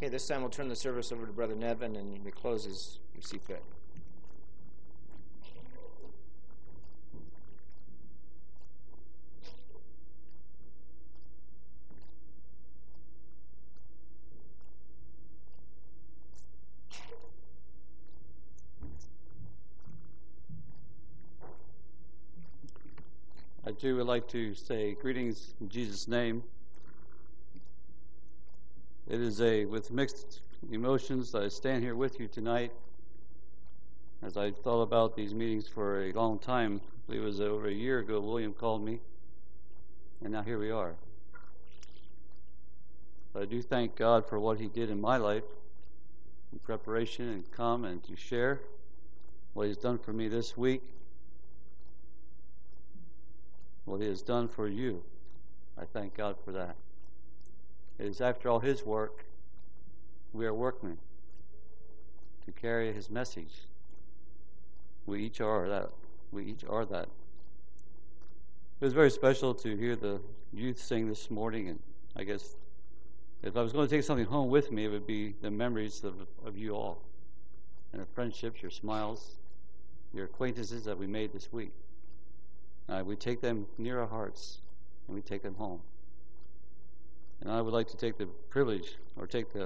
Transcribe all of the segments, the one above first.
Okay, this time we'll turn the service over to Brother Nevin, and we close as you see fit. I too would like to say greetings in Jesus' name. It is with mixed emotions that I stand here with you tonight. As I thought about these meetings for a long time, I believe it was over a year ago, William called me, and now here we are. But I do thank God for what he did in my life, in preparation and come and to share what he's done for me this week. What he has done for you. I thank God for that. It is after all his work, we are workmen to carry his message. We each are that. We each are that. It was very special to hear the youth sing this morning, and I guess if I was going to take something home with me, it would be the memories of you all, and the friendships, your smiles, your acquaintances that we made this week. We take them near our hearts, and we take them home. And I would like to take the privilege, or take the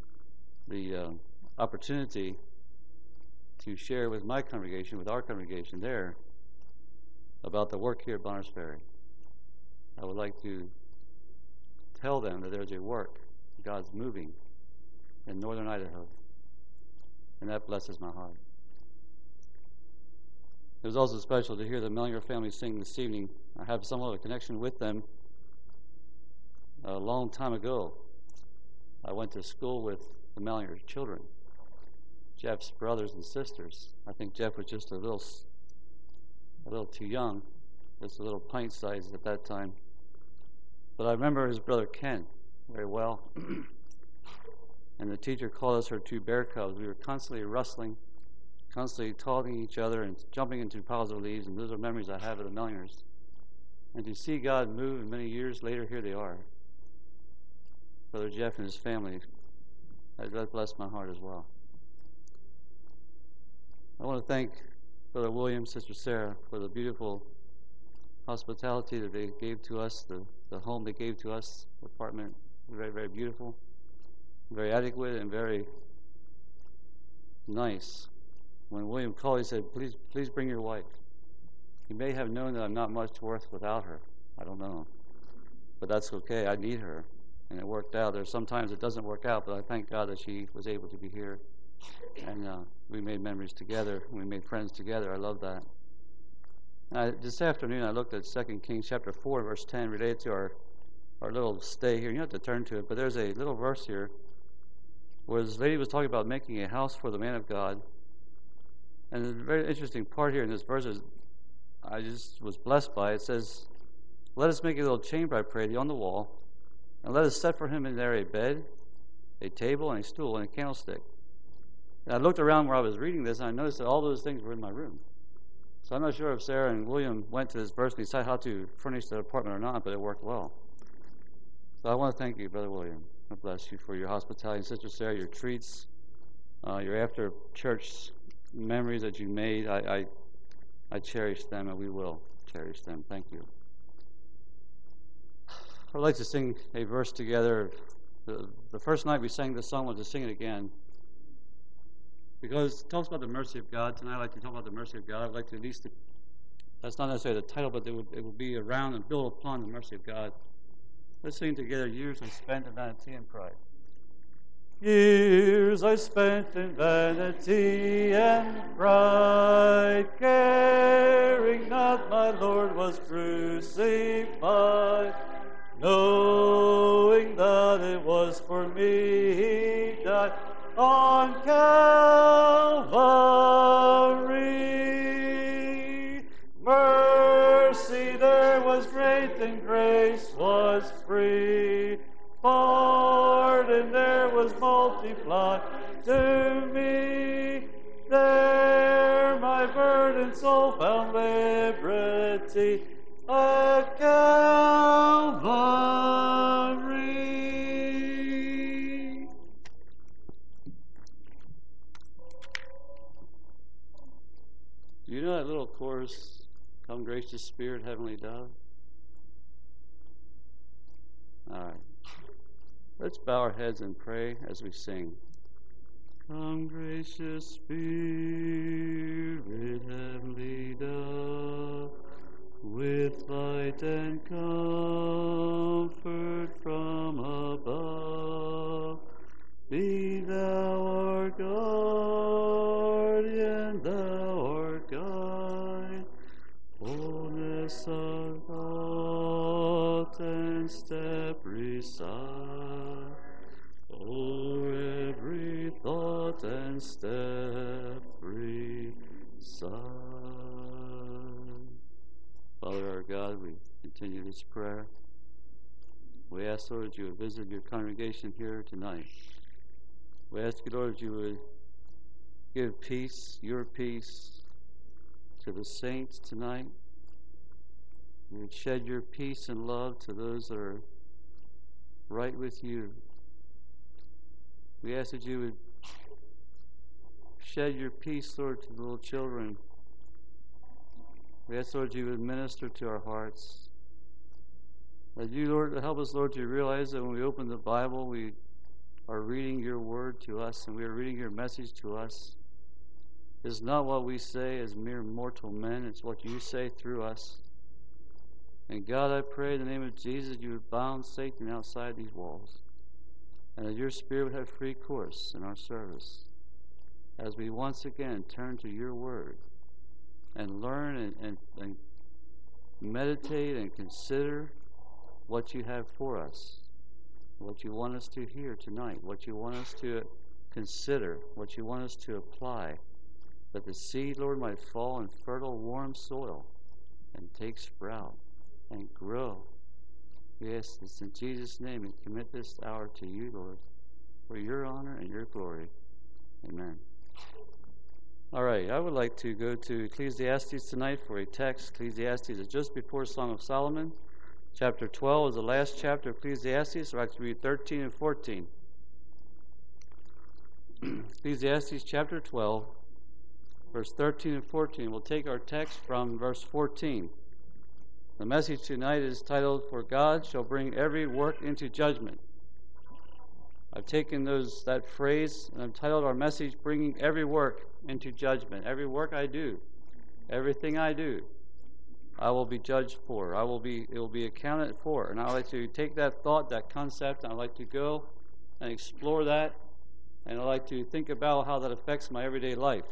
opportunity to share with my congregation, with our congregation there, about the work here at Bonners Ferry. I would like to tell them that there's a work God's moving in northern Idaho, and that blesses my heart. It was also special to hear the Mellinger family sing this evening. I have somewhat of a connection with them. A long time ago, I went to school with the Mellinger children, Jeff's brothers and sisters. I think Jeff was just a little too young, just a little pint sized at that time. But I remember his brother Ken very well. And the teacher called us her two bear cubs. We were constantly wrestling, constantly taunting each other and jumping into piles of leaves, and those are memories I have of the Mellingers. And to see God move, and many years later, here they are. Brother Jeff and his family, that blessed my heart as well. I want to thank Brother William, Sister Sarah, for the beautiful hospitality that they gave to us, the home they gave to us, the apartment, very, very beautiful, very adequate, and very nice. When William called, he said, please bring your wife. He may have known that I'm not much worth without her. I don't know. But that's okay. I need her. And it worked out. There's sometimes it doesn't work out, but I thank God that she was able to be here. And we made memories together. We made friends together. I love that. This afternoon, I looked at 2 Kings chapter 4, verse 10, related to our little stay here. You don't have to turn to it, but there's a little verse here where this lady was talking about making a house for the man of God. And the very interesting part here in this verse is, I just was blessed by it. It says, let us make a little chamber, I pray thee, on the wall, and let us set for him in there a bed, a table, and a stool, and a candlestick. And I looked around where I was reading this, and I noticed that all those things were in my room. So I'm not sure if Sarah and William went to this verse and decided how to furnish the apartment or not, but it worked well. So I want to thank you, Brother William. God bless you for your hospitality. And Sister Sarah, your treats, your after-church memories that you made. I cherish them, and we will cherish them. Thank you. I'd like to sing a verse together. The first night we sang this song, I want to sing it again, because it talks about the mercy of God. Tonight I'd like to talk about the mercy of God. I'd like to at least, that's not necessarily the title, but it will be around and build upon the mercy of God. Let's sing together, Years I Spent in Vanity and Pride. Years I spent in vanity and pride, caring not my Lord was crucified, knowing that it was for me he died on Calvary. Mercy there was great and grace was free. Pardon there was multiplied to me. There my burdened soul found liberty at Calvary. yours. Come, gracious Spirit, heavenly dove. All right. Let's bow our heads and pray as we sing. Come, gracious Spirit, heavenly dove, with light and comfort from above. Be thou our guardian, thou our guide, fullness of thought and step reside. O'er every thought and step reside. Father our God, we continue this prayer. We ask, Lord, that you would visit your congregation here tonight. We ask you, Lord, that you would give peace, your peace, to the saints tonight. You would shed your peace and love to those that are right with you. We ask that you would shed your peace, Lord, to the little children. We ask, Lord, you would minister to our hearts. That you, Lord, help us, Lord, to realize that when we open the Bible, we are reading your word to us and we are reading your message to us. It's not what we say as mere mortal men, it's what you say through us. And God, I pray in the name of Jesus, you would bound Satan outside these walls, and that your Spirit would have free course in our service as we once again turn to your word and learn and meditate and consider what you have for us, what you want us to hear tonight, what you want us to consider, what you want us to apply, that the seed, Lord, might fall in fertile, warm soil and take sprout and grow. We ask this in Jesus' name and commit this hour to you, Lord, for your honor and your glory. Amen. All right, I would like to go to Ecclesiastes tonight for a text. Ecclesiastes is just before Song of Solomon. Chapter 12 is the last chapter of Ecclesiastes, so I'd like to read 13 and 14. Ecclesiastes chapter 12, verse 13 and 14. We'll take our text from verse 14. The message tonight is titled, For God Shall Bring Every Work into Judgment. I've taken that phrase and I've titled our message, Bringing Every Work into Judgment. Every work I do, everything I do, I will be judged for. It will be accounted for. And I'd like to take that thought, that concept, and I'd like to go and explore that, and I'd like to think about how that affects my everyday life.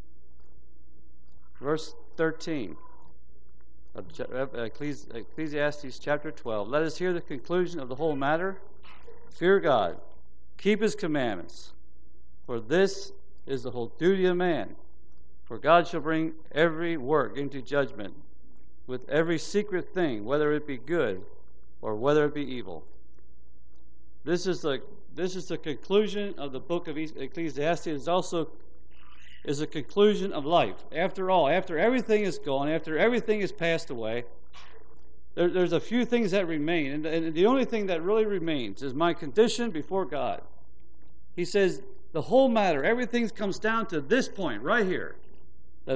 Verse 13 of Ecclesiastes chapter 12. Let us hear the conclusion of the whole matter. Fear God, keep his commandments, for this is the whole duty of man. For God shall bring every work into judgment, with every secret thing, whether it be good or whether it be evil. This is the conclusion of the book of Ecclesiastes. It also is a conclusion of life. After all, after everything is gone, after everything is passed away, there's a few things that remain, and the only thing that really remains is my condition before God. He says the whole matter, everything comes down to this point right here, that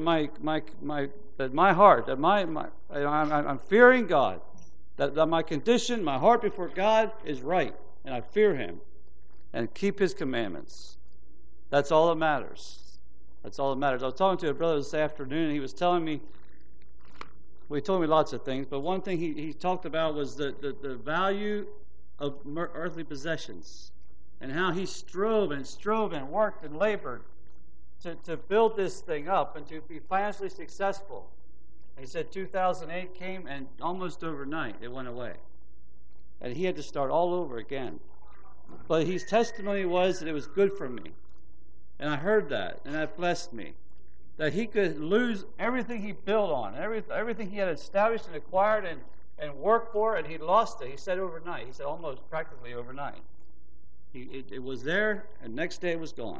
I'm fearing God, that my condition, my heart before God is right, and I fear him and keep his commandments. That's all that matters. That's all that matters. I was talking to a brother this afternoon, and he was telling me, well, he told me lots of things, but one thing he talked about was the value of earthly possessions, and how he strove and worked and labored to build this thing up and to be financially successful. And he said 2008 came, and almost overnight it went away. And he had to start all over again. But his testimony was that it was good for me. And I heard that, and that blessed me. That he could lose everything he built on, everything he had established and acquired and worked for, and he lost it. He said overnight. He said almost practically overnight. It was there, and next day it was gone.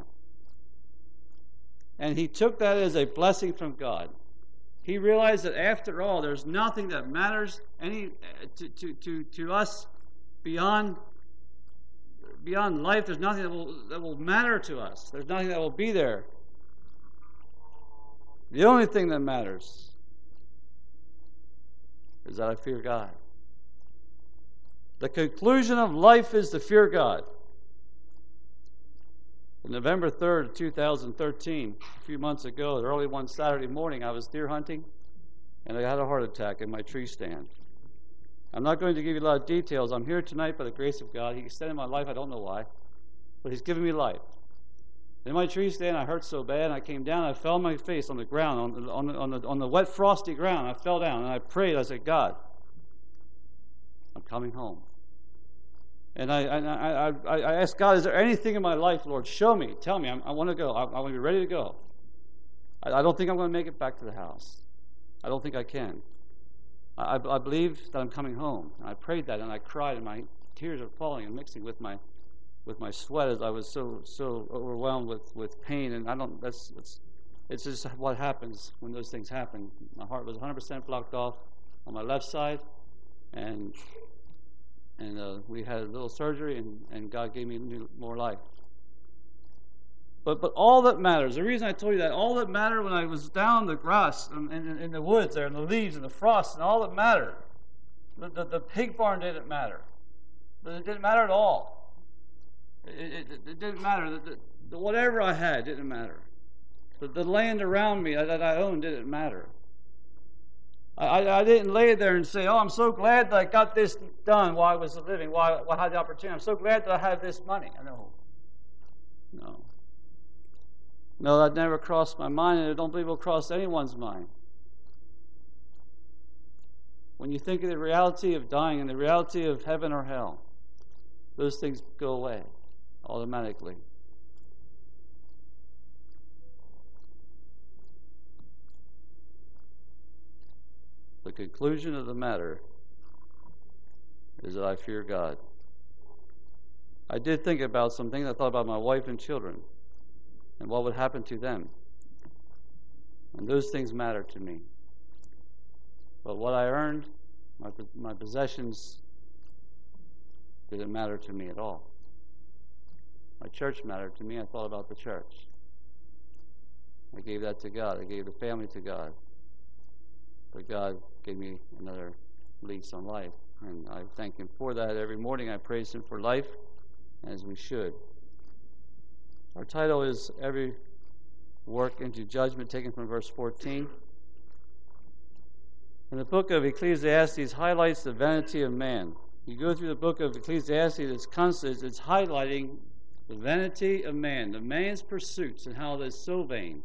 And he took that as a blessing from God. He realized that after all, there's nothing that matters to us beyond life. There's nothing that will matter to us. There's nothing that will be there. The only thing that matters is that I fear God. The conclusion of life is to fear God. On November 3rd, 2013, a few months ago, early one Saturday morning, I was deer hunting, and I had a heart attack in my tree stand. I'm not going to give you a lot of details. I'm here tonight by the grace of God. He extended my life. I don't know why, but He's given me life. In my tree stand, I hurt so bad, I came down, I fell on my face on the ground, on the wet, frosty ground. I fell down, and I prayed. I said, God, I'm coming home. And I asked God, is there anything in my life, Lord? Show me. Tell me. I want to go. I want to be ready to go. I don't think I'm going to make it back to the house. I don't think I can. I believe that I'm coming home. And I prayed that, and I cried, and my tears are falling and mixing with my sweat as I was so overwhelmed with pain. And it's just what happens when those things happen. My heart was 100% blocked off on my left side, and we had a little surgery, and God gave me more life. But all that matters, the reason I told you that, all that mattered when I was down in the grass, in the woods there, and the leaves and the frost, and all that mattered, the pig barn didn't matter. It didn't matter at all. It didn't matter. The whatever I had didn't matter. The land around me that I owned didn't matter. I didn't lay there and say, oh, I'm so glad that I got this done while I was living, while I had the opportunity. I'm so glad that I have this money. No, that never crossed my mind, and I don't believe it will cross anyone's mind. When you think of the reality of dying and the reality of heaven or hell, those things go away automatically. The conclusion of the matter is that I fear God. I did think about some things. I thought about my wife and children and what would happen to them. And those things matter to me. But what I earned, my possessions, didn't matter to me at all. My church mattered to me. I thought about the church. I gave that to God. I gave the family to God. But God gave me another lease on life. And I thank Him for that. Every morning I praise Him for life, as we should. Our title is Every Work into Judgment, taken from verse 14. And the book of Ecclesiastes highlights the vanity of man. You go through the book of Ecclesiastes, it's highlighting the vanity of man, the man's pursuits, and how they're so vain.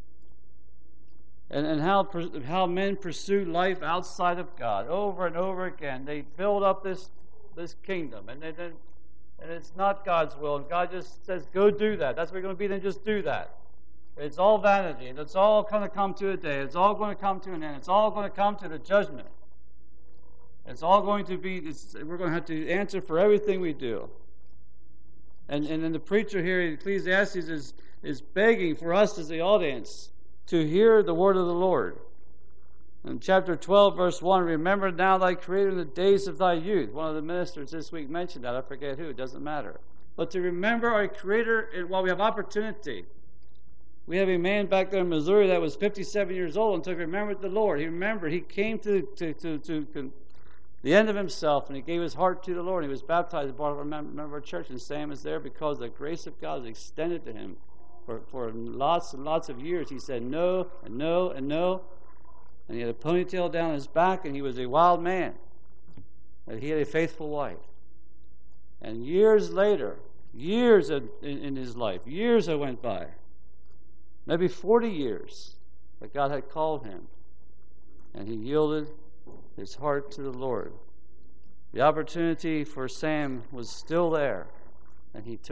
And how men pursue life outside of God over and over again. They build up this kingdom, and it's not God's will. And God just says, go do that. That's what you're going to be, then just do that. It's all vanity, and it's all going to come to a day. It's all going to come to an end. It's all going to come to the judgment. It's all going to be, we're going to have to answer for everything we do. And then the preacher here in Ecclesiastes is begging for us as the audience to hear the word of the Lord. In chapter 12, verse 1, remember now thy Creator in the days of thy youth. One of the ministers this week mentioned that. I forget who. It doesn't matter. But to remember our Creator while we have opportunity. We have a man back there in Missouri that was 57 years old and remembered the Lord. He remembered. He came to the end of himself, and he gave his heart to the Lord. He was baptized as part of a member of our church, and Sam is there because the grace of God is extended to him. For lots and lots of years, he said no and no and no. And he had a ponytail down his back, and he was a wild man. And he had a faithful wife. And years later, years in his life, years that went by, maybe 40 years, that God had called him. And he yielded his heart to the Lord. The opportunity for Sam was still there. And he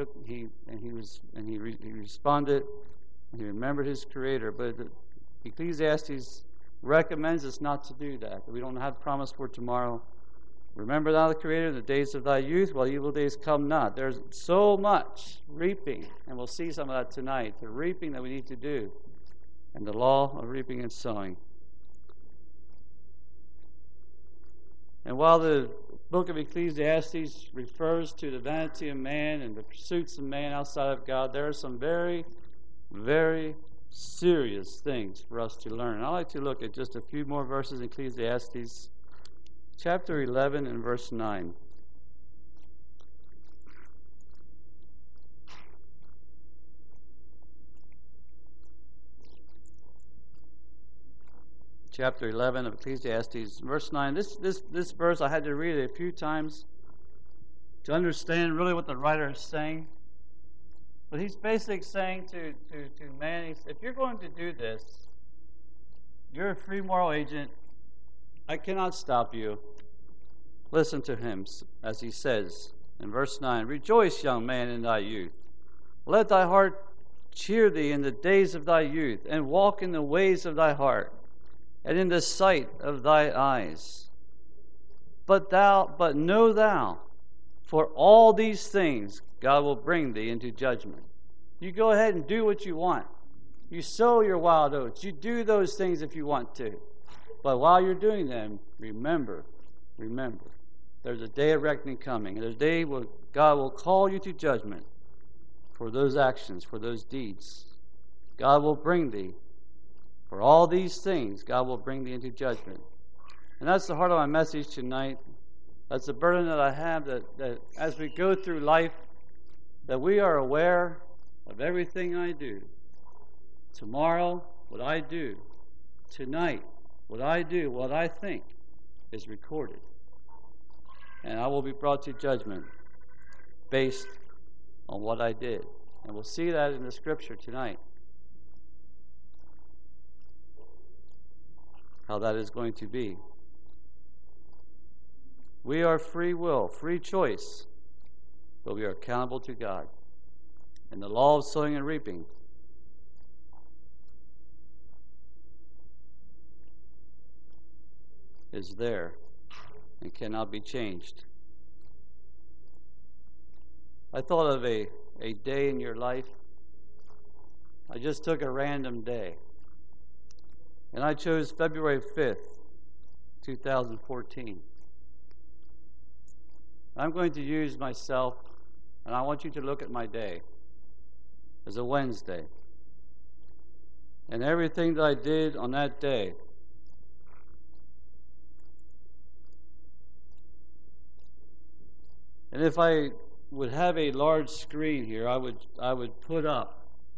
responded, and he remembered his Creator. But Ecclesiastes recommends us not to do that we don't have promise for tomorrow. Remember thou the Creator in the days of thy youth, while evil days come not. There's so much reaping, and we'll see some of that tonight, the reaping that we need to do, and the law of reaping and sowing. And while the book of Ecclesiastes refers to the vanity of man and the pursuits of man outside of God, there are some very, very serious things for us to learn. And I'd like to look at just a few more verses in Ecclesiastes, chapter 11 and verse 9. Chapter 11 of Ecclesiastes, verse 9. This verse, I had to read it a few times to understand really what the writer is saying. But he's basically saying to man, if you're going to do this, you're a free moral agent. I cannot stop you. Listen to him as he says in verse 9, Rejoice, young man, in thy youth. Let thy heart cheer thee in the days of thy youth, and walk in the ways of thy heart, and in the sight of thy eyes. But know thou, for all these things God will bring thee into judgment. You go ahead and do what you want. You sow your wild oats. You do those things if you want to. But while you're doing them, remember, there's a day of reckoning coming. There's a day where God will call you to judgment for those actions, for those deeds. God will bring thee. For all these things, God will bring thee into judgment. And that's the heart of my message tonight. That's the burden that I have, that as we go through life, that we are aware of everything I do. Tomorrow, what I do. Tonight, what I do, what I think, is recorded. And I will be brought to judgment based on what I did. And we'll see that in the scripture tonight. How that is going to be. We are free will, free choice, but we are accountable to God. And the law of sowing and reaping is there and cannot be changed. I thought of a day in your life. I just took a random day. And I chose February 5th, 2014. I'm going to use myself, and I want you to look at my day as a Wednesday. And everything that I did on that day. And if I would have a large screen here, I would put up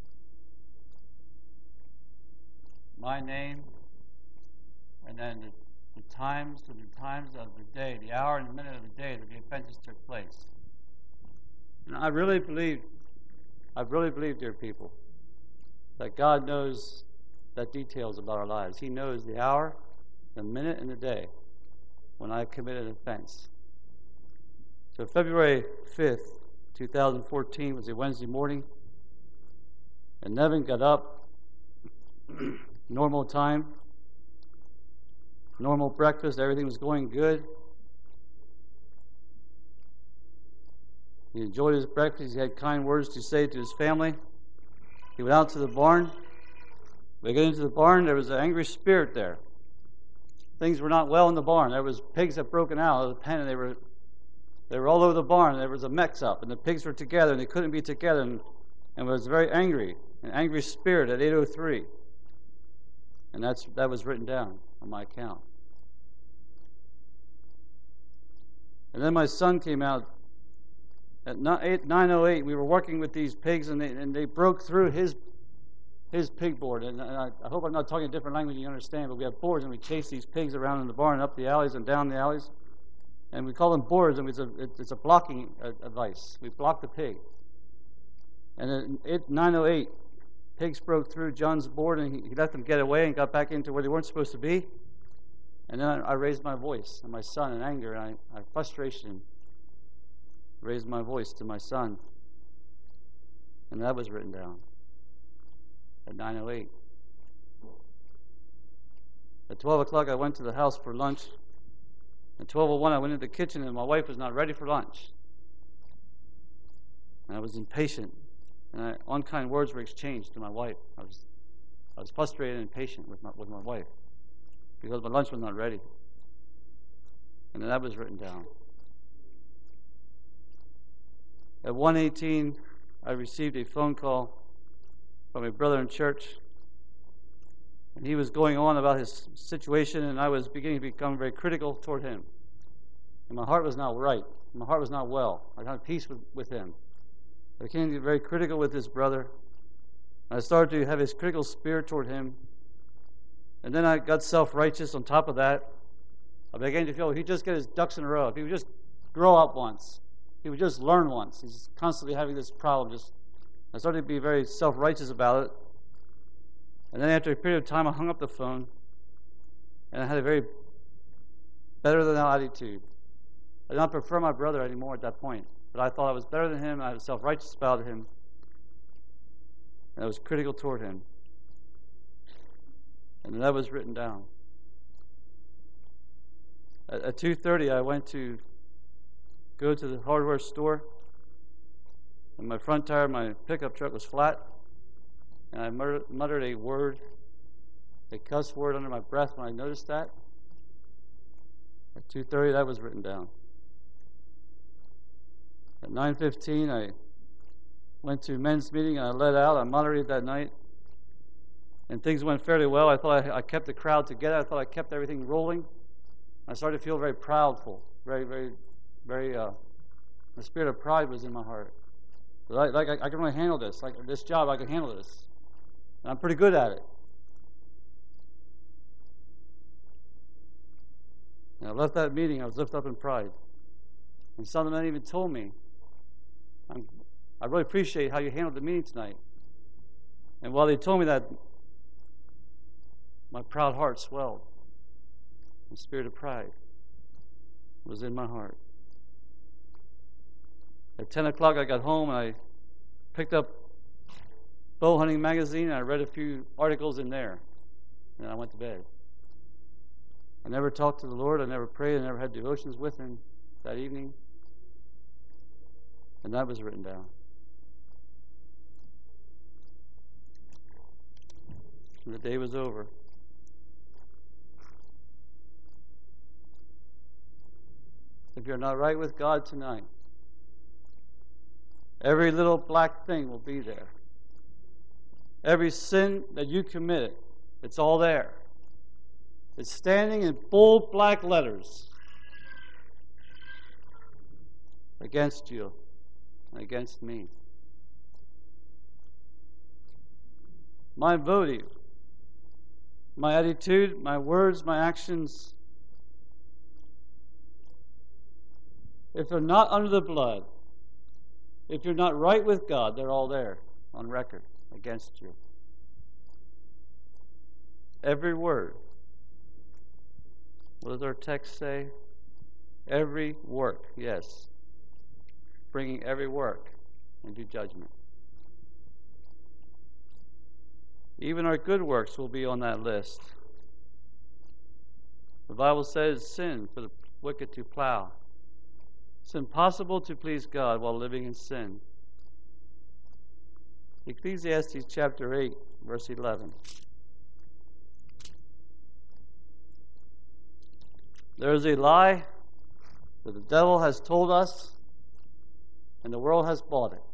my name, and then the times of the day, the hour and the minute of the day that the offenses took place. And I really believe, dear people, that God knows the details about our lives. He knows the hour, the minute, and the day when I committed an offense. So February 5th, 2014 was a Wednesday morning, and Nevin got up, normal time, normal breakfast, everything was going good. He enjoyed his breakfast. He had kind words to say to his family. He went out to the barn. We got into the barn. There was an angry spirit there. Things were not well in the barn. There was pigs that broken out of the pen, and they were all over the barn. There was a mix-up, and the pigs were together, and they couldn't be together, and was very angry, an angry spirit at 8:03. And that was written down on my account. And then my son came out at 9:08. We were working with these pigs, and they broke through his pig board. And I hope I'm not talking a different language you understand, but we have boards, and we chase these pigs around in the barn, up the alleys and down the alleys. And we call them boards, and it's a blocking device. We block the pig. And at 9:08, pigs broke through John's board, and he let them get away and got back into where they weren't supposed to be. And then I raised my voice, and my son, in anger and frustration, raised my voice to my son. And that was written down at 9:08. At 12 o'clock, I went to the house for lunch. At 12:01, I went into the kitchen, and my wife was not ready for lunch. And I was impatient, and unkind words were exchanged to my wife. I was frustrated and impatient with my wife because my lunch was not ready. And then that was written down. At 1:18, I received a phone call from a brother in church And he was going on about his situation, and I was beginning to become very critical toward him. And my heart was not right. My heart was not well. I had peace with him. I became to be very critical with this brother. I started to have his critical spirit toward him. And then I got self-righteous on top of that. I began to feel if he'd just get his ducks in a row, if he would just grow up once, he would just learn once. He's constantly having this problem. I started to be very self-righteous about it. And then after a period of time, I hung up the phone, and I had a very better-than-thou attitude. I did not prefer my brother anymore at that point, but I thought I was better than him, and I was self-righteous about him, and I was critical toward him. And that was written down. At 2:30, I went to go to the hardware store, and my front tire of my pickup truck was flat, and I muttered a word, a cuss word under my breath when I noticed that. At 2:30, that was written down. At 9:15, I went to men's meeting, and I let out. I moderated that night, and things went fairly well. I thought I kept the crowd together. I thought I kept everything rolling. I started to feel very proudful, very, the spirit of pride was in my heart. But I can really handle this. Like this job, I can handle this. And I'm pretty good at it. And I left that meeting, I was lifted up in pride. And some of the men even told me, I really appreciate how you handled the meeting tonight. And while they told me that, my proud heart swelled. The spirit of pride was in my heart. At 10 o'clock, I got home and I picked up Bow Hunting Magazine and I read a few articles in there. And I went to bed. I never talked to the Lord. I never prayed. I never had devotions with Him that evening. And that was written down. And the day was over. If you're not right with God tonight, every little black thing will be there. Every sin that you committed, it's all there. It's standing in bold black letters against you and against me. My motive, my attitude, my words, my actions, if they're not under the blood, if you're not right with God, they're all there on record against you. Every word. What does our text say? Every work, yes. Bringing every work into judgment. Even our good works will be on that list. The Bible says sin for the wicked to plow. It's impossible to please God while living in sin. Ecclesiastes chapter 8, verse 11. There is a lie that the devil has told us, and the world has bought it.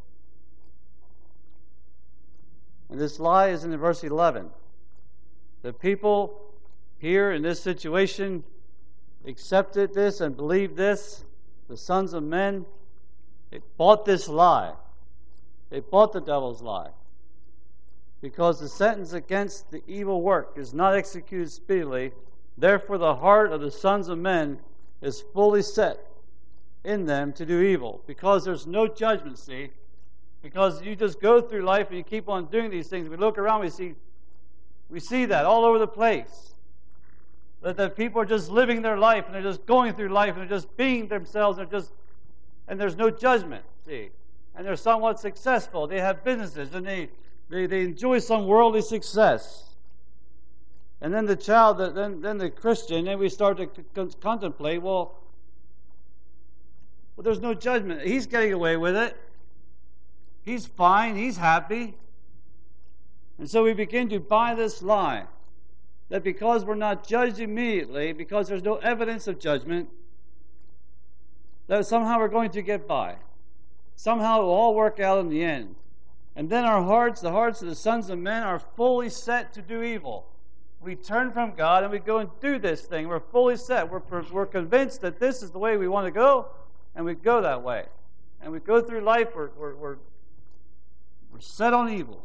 And this lie is in verse 11. The people here in this situation accepted this and believed this. The sons of men, they bought this lie. They bought the devil's lie. Because the sentence against the evil work is not executed speedily, therefore the heart of the sons of men is fully set in them to do evil. Because there's no judgment, see? Because you just go through life and you keep on doing these things. We look around, we see that all over the place. That people are just living their life and they're just going through life and they're just being themselves and there's no judgment, see? And they're somewhat successful. They have businesses and they enjoy some worldly success. And then the child, then the Christian, then we start to contemplate, well, there's no judgment. He's getting away with it. He's fine. He's happy. And so we begin to buy this lie that because we're not judged immediately, because there's no evidence of judgment, that somehow we're going to get by. Somehow it will all work out in the end. And then our hearts, the hearts of the sons of men, are fully set to do evil. we turn from God and we go and do this thing. We're fully set. We're convinced that this is the way we want to go, and we go that way. And we go through life, we're set on evil.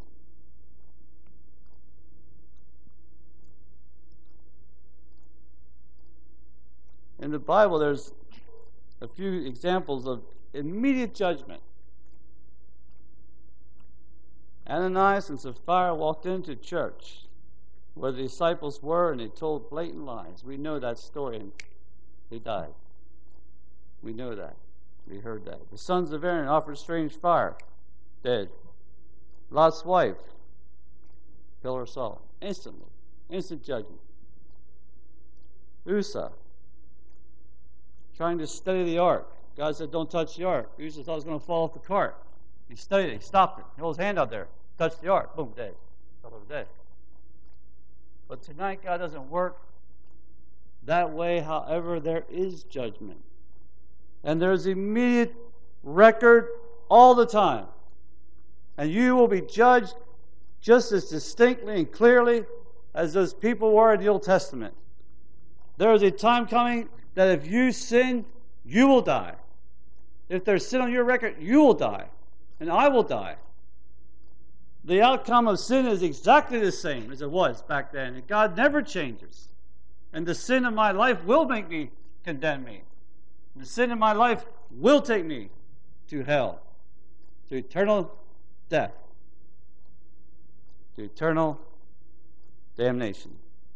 In the Bible, there's a few examples of immediate judgment. Ananias and Sapphira walked into church where the disciples were, and they told blatant lies. We know that story, and they died. We know that. We heard that. The sons of Aaron offered strange fire, dead. Lot's wife, pillar of salt, instantly, instant judgment. Uzzah, trying to study the ark. God said, don't touch the ark. Uzzah thought it was going to fall off the cart. He studied it. He stopped it. He held his hand out there. Touched the ark. Boom, dead. Fell over dead. But tonight, God doesn't work that way. However, there is judgment. And there's immediate record all the time. And you will be judged just as distinctly and clearly as those people were in the Old Testament. There is a time coming that if you sin, you will die. If there's sin on your record, you will die. And I will die. The outcome of sin is exactly the same as it was back then. And God never changes. And the sin of my life will make me condemn me. The sin of my life will take me to hell, to eternal death, to eternal damnation.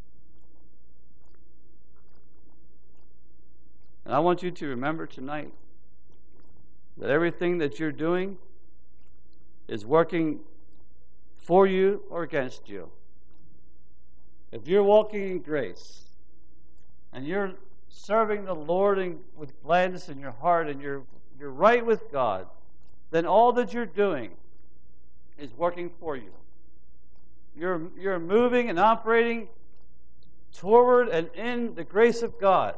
And I want you to remember tonight that everything that you're doing is working for you or against you. If you're walking in grace and you're serving the Lord with gladness in your heart and you're right with God, then all that you're doing is working for you. You're moving and operating toward and in the grace of God.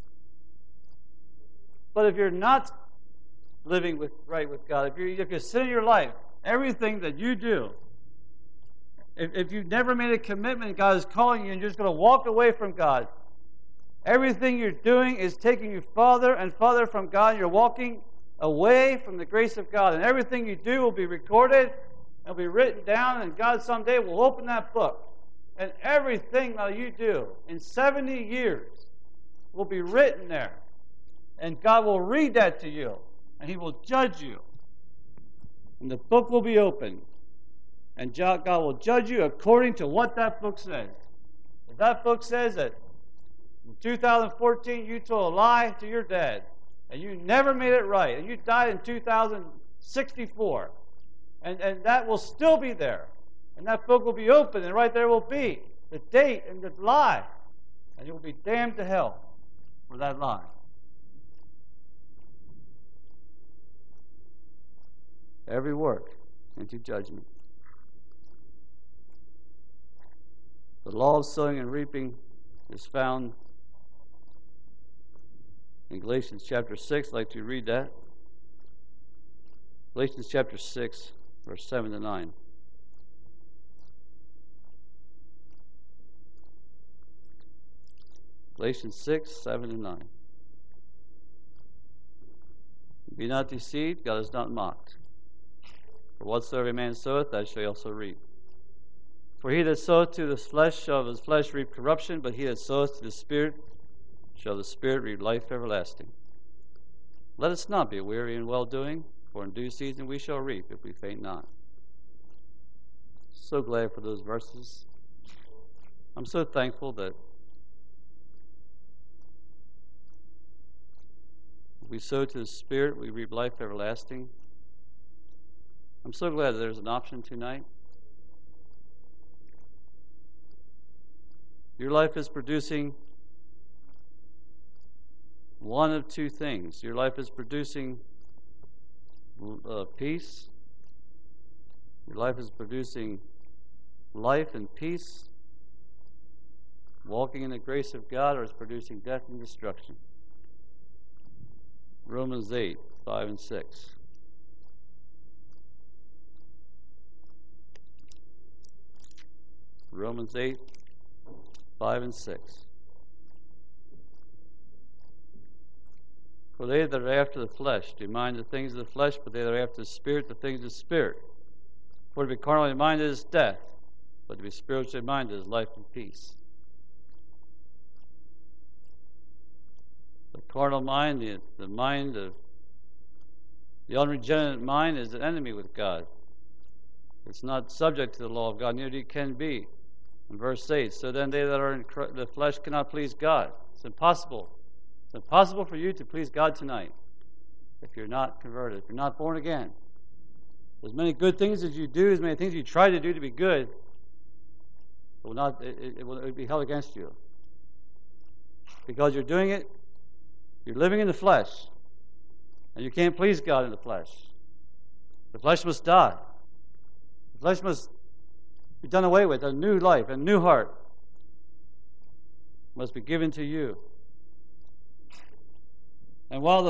But if you're not living right with God, if you sin in your life, everything that you do, if you've never made a commitment, God is calling you and you're just going to walk away from God, everything you're doing is taking you farther and farther from God. You're walking away from the grace of God. And everything you do will be recorded, it'll be written down, and God someday will open that book. And everything that you do in 70 years will be written there. And God will read that to you, and He will judge you. And the book will be opened. And God will judge you according to what that book says. If that book says that in 2014 you told a lie to your dad, and you never made it right, and you died in 2064, and that will still be there. And that book will be open, and right there will be the date and the lie. And you will be damned to hell for that lie. Every work into judgment. The law of sowing and reaping is found in Galatians chapter 6. I'd like to read that. Galatians chapter 6, verse 7 to 9. Galatians 6, 7 to 9. Be not deceived, God is not mocked. For whatsoever a man soweth, that shall he also reap. For he that soweth to the flesh shall of his flesh reap corruption, but he that soweth to the Spirit shall the Spirit reap life everlasting. Let us not be weary in well-doing, for in due season we shall reap if we faint not. So glad for those verses. I'm so thankful that if we sow to the Spirit, we reap life everlasting. I'm so glad that there's an option tonight. Your life is producing one of two things. Your life is producing peace. Your life is producing life and peace, walking in the grace of God, or it's producing death and destruction. Romans 8, 5 and 6. Romans 8, 5 and 6. For they that are after the flesh do mind the things of the flesh, but they that are after the Spirit, the things of the Spirit. For to be carnally minded is death, but to be spiritually minded is life and peace. The carnal mind, the mind of the unregenerate mind, is an enemy with God. It's not subject to the law of God, neither can be. In verse 8, so then they that are in the flesh cannot please God. It's impossible. It's impossible for you to please God tonight if you're not converted, if you're not born again. As many good things as you do, as many things you try to do to be good, it will be held against you. Because you're doing it, you're living in the flesh, and you can't please God in the flesh. The flesh must die. The flesh must be done away with. A new life, a new heart must be given to you. And while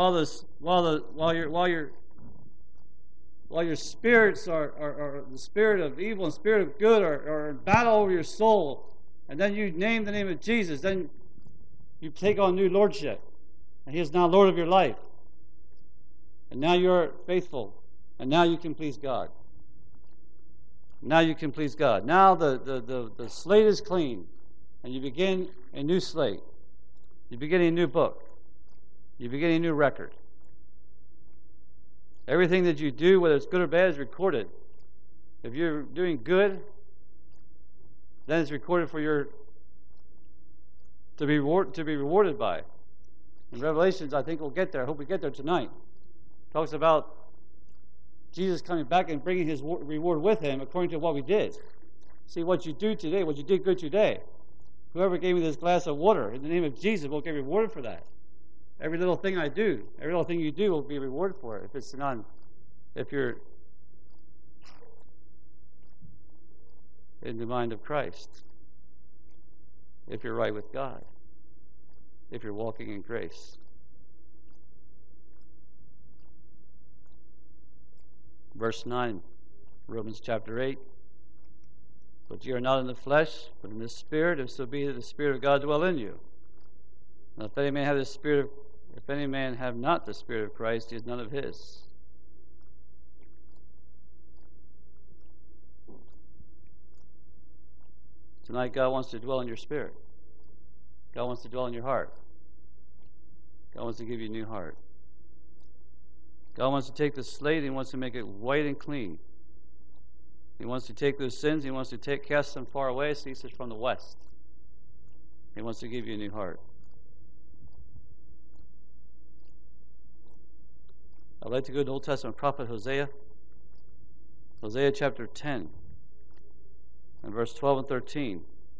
your spirits are the spirit of evil and spirit of good are in battle over your soul, and then you name the name of Jesus, then you take on new lordship, and He is now Lord of your life. And now you're faithful, and now you can please God. Now you can please God. Now the slate is clean, and you begin a new slate. You begin a new book. You begin a new record. Everything that you do, whether it's good or bad, is recorded. If you're doing good, then it's recorded for to be rewarded by. In Revelations, I think we'll get there. I hope we get there tonight. It talks about Jesus coming back and bringing His reward with Him according to what we did. See, what you do today, what you did good today. Whoever gave me this glass of water in the name of Jesus will get rewarded for that. Every little thing I do, every little thing you do will be rewarded for it if you're in the mind of Christ, if you're right with God, if you're walking in grace. Verse 9, Romans chapter 8. But ye are not in the flesh, but in the Spirit, if so be that the Spirit of God dwell in you. Now if any man have not the Spirit of Christ, he is none of His. Tonight God wants to dwell in your spirit. God wants to dwell in your heart. God wants to give you a new heart. God wants to take the slate and He wants to make it white and clean. He wants to take those sins, He wants to cast them far away, so He says from the west. He wants to give you a new heart. I'd like to go to the Old Testament prophet Hosea. Hosea chapter 10 and verse 12 and 13.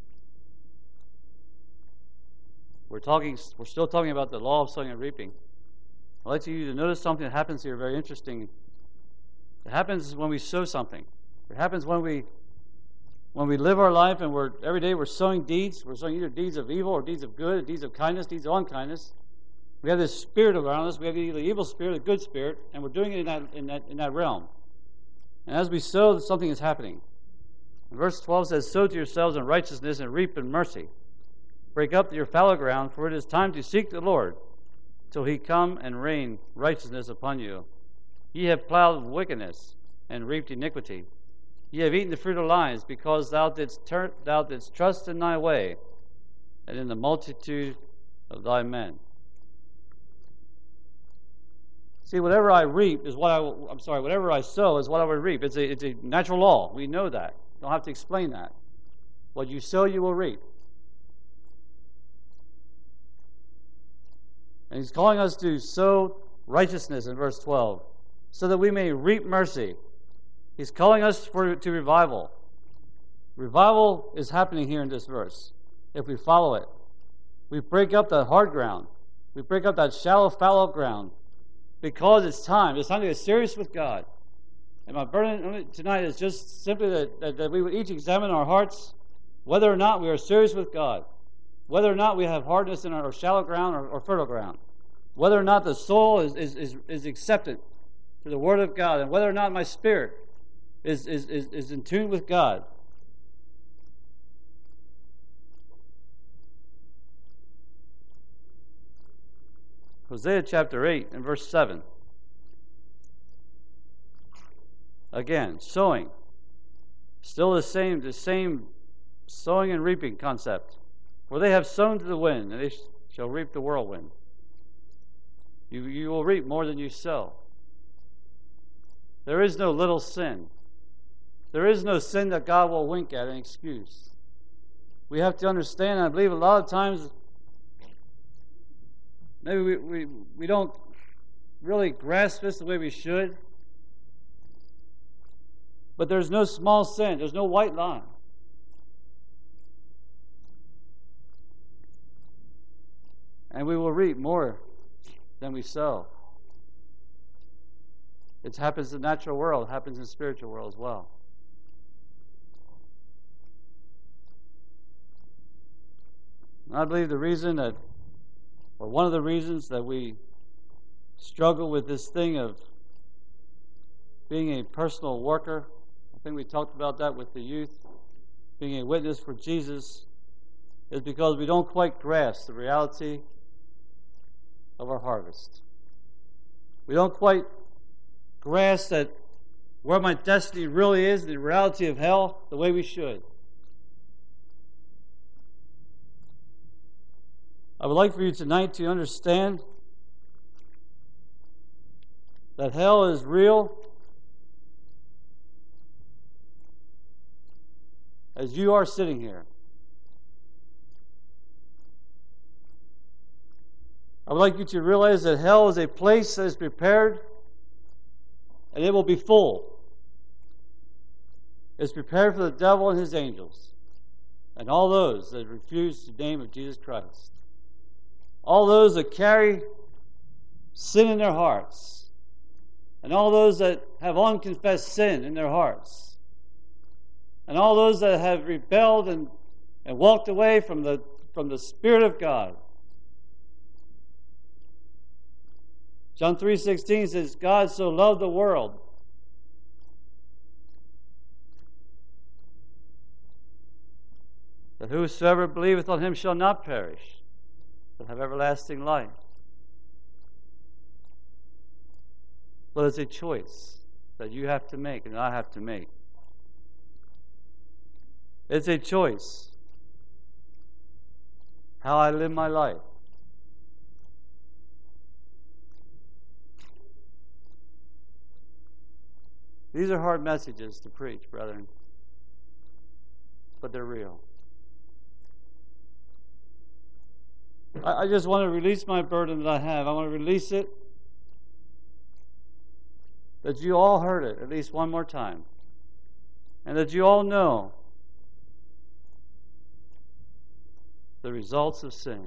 We're still talking about the law of sowing and reaping. I'd like you to notice something that happens here, very interesting. It happens when we sow something. It happens when we live our life and every day we're sowing deeds. We're sowing either deeds of evil or deeds of good, deeds of kindness, deeds of unkindness. We have this spirit around us. We have either the evil spirit or the good spirit, and we're doing it in that realm. And as we sow, something is happening. And verse 12 says, "Sow to yourselves in righteousness and reap in mercy. Break up your fallow ground, for it is time to seek the Lord, till He come and rain righteousness upon you. Ye have plowed wickedness and reaped iniquity. Ye have eaten the fruit of lies, because thou didst trust in thy way, and in the multitude of thy men." See, whatever I reap is whatever I sow is what I will reap. It's a natural law. We know that. Don't have to explain that. What you sow, you will reap. And He's calling us to sow righteousness in verse 12, so that we may reap mercy. He's calling us to revival. Revival is happening here in this verse, if we follow it. We break up the hard ground. We break up that shallow, fallow ground, because it's time. It's time to get serious with God. And my burden tonight is just simply that we would each examine our hearts, whether or not we are serious with God, whether or not we have hardness in our shallow ground or fertile ground, whether or not the soul is accepted to the Word of God, and whether or not my spirit is in tune with God. Hosea chapter 8 and verse 7. Again, sowing. Still the same sowing and reaping concept. For they have sown to the wind, and they shall reap the whirlwind. You will reap more than you sow. There is no little sin. There is no sin that God will wink at and excuse. We have to understand, I believe a lot of times, maybe we don't really grasp this the way we should. But there's no small sin. There's no white line. And we will reap more than we sow. It happens in the natural world. It happens in the spiritual world as well. And I believe the reason that, or one of the reasons that we struggle with this thing of being a personal worker, I think we talked about that with the youth, being a witness for Jesus, is because we don't quite grasp the reality of our harvest. We don't quite grasp that where my destiny really is, the reality of hell, the way we should. I would like for you tonight to understand that hell is real as you are sitting here. I would like you to realize that hell is a place that is prepared and it will be full. It's prepared for the devil and his angels and all those that refuse the name of Jesus Christ. All those that carry sin in their hearts and all those that have unconfessed sin in their hearts and all those that have rebelled and walked away from the Spirit of God. John 3:16 says, God so loved the world that whosoever believeth on him shall not perish, but have everlasting life. But it's a choice that you have to make and I have to make. It's a choice how I live my life. These are hard messages to preach, brethren, but they're real. I just want to release my burden that I have. I want to release it, that you all heard it at least one more time, and that you all know the results of sin,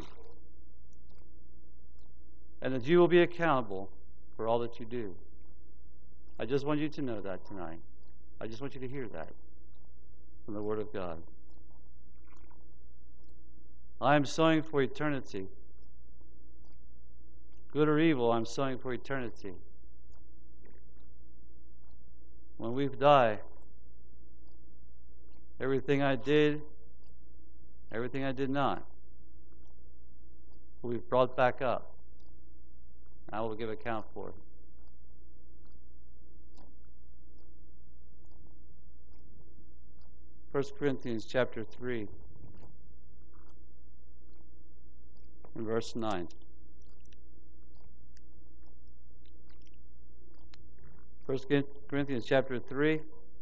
and that you will be accountable for all that you do. I just want you to know that tonight. I just want you to hear that from the Word of God. I am sowing for eternity. Good or evil, I'm sowing for eternity. When we die, everything I did, everything I did not, will be brought back up. I will give account for it. 1 Corinthians chapter 3 and verse 9. 1 Corinthians chapter 3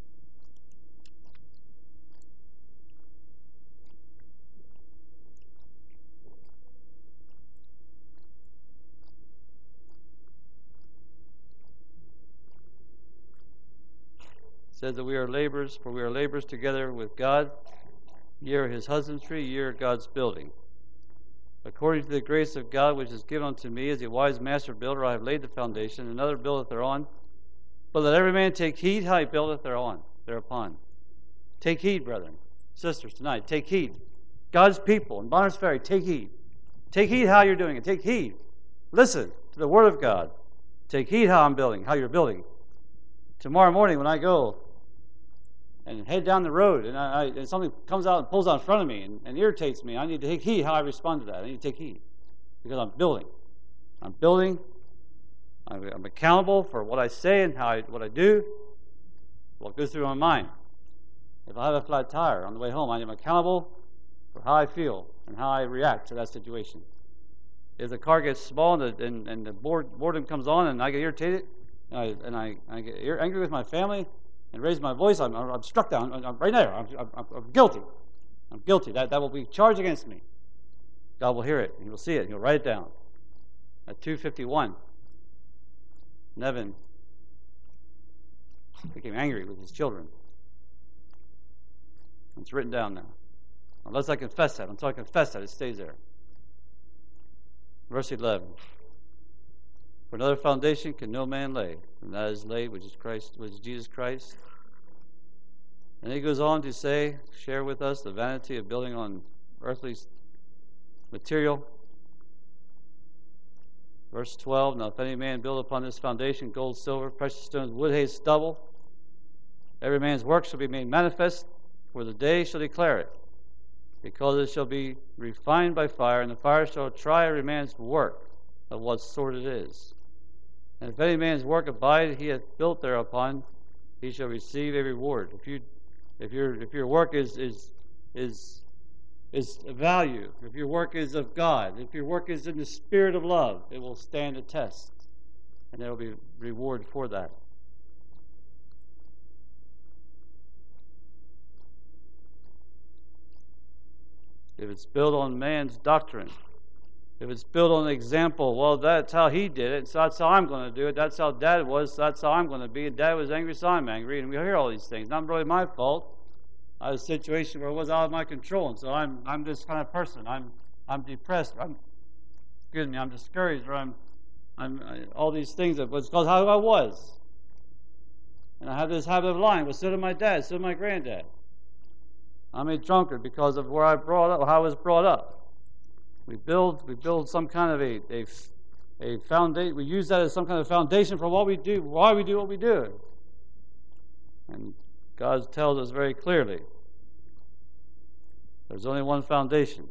says that we are laborers, for we are laborers together with God. Ye are his husbandry, ye are God's building. According to the grace of God which is given unto me, as a wise master builder, I have laid the foundation, another buildeth thereon. But let every man take heed how he buildeth thereupon. Take heed, brethren, sisters, tonight. Take heed. God's people in Bonners Ferry, take heed. Take heed how you're doing it. Take heed. Listen to the Word of God. Take heed how I'm building, how you're building. Tomorrow morning when I go and head down the road and something comes out and pulls out in front of me and irritates me, I need to take heed how I respond to that. I need to take heed because I'm building. I'm building. I'm accountable for what I say and what I do, what goes through my mind. If I have a flat tire on the way home, I am accountable for how I feel and how I react to that situation. If the car gets small and the boredom comes on and I get irritated and I get angry with my family and raise my voice, I'm struck down. I'm right there. I'm guilty. I'm guilty. That will be charged against me. God will hear it. He will see it. He'll write it down. At 2:51, Nevin became angry with his children. It's written down now. Unless I confess that. Until I confess that, it stays there. Verse 11. For another foundation can no man lay, and that is laid, which is Jesus Christ. And he goes on to say, share with us the vanity of building on earthly material. Verse 12, now if any man build upon this foundation gold, silver, precious stones, wood, hay, stubble, every man's work shall be made manifest, for the day shall declare it, because it shall be refined by fire, and the fire shall try every man's work of what sort it is. And if any man's work abide, he hath built thereupon, he shall receive a reward. If your work is a value, if your work is of God, if your work is in the spirit of love, it will stand a test, and there will be reward for that. If it's built on man's doctrine, if it's built on an example, well, that's how he did it, so that's how I'm going to do it. That's how Dad was, so that's how I'm going to be. And Dad was angry, so I'm angry. And we hear all these things. Not really my fault. I was in a situation where it was out of my control, and so I'm this kind of person. I'm depressed. I'm discouraged, or I'm all these things. It was because how I was. And I have this habit of lying. Well, so did my dad, so did my granddad. I'm a drunkard because of where I brought up, how I was brought up. We build some kind of a foundation. We use that as some kind of foundation for what we do, why we do what we do. And God tells us very clearly, there's only one foundation.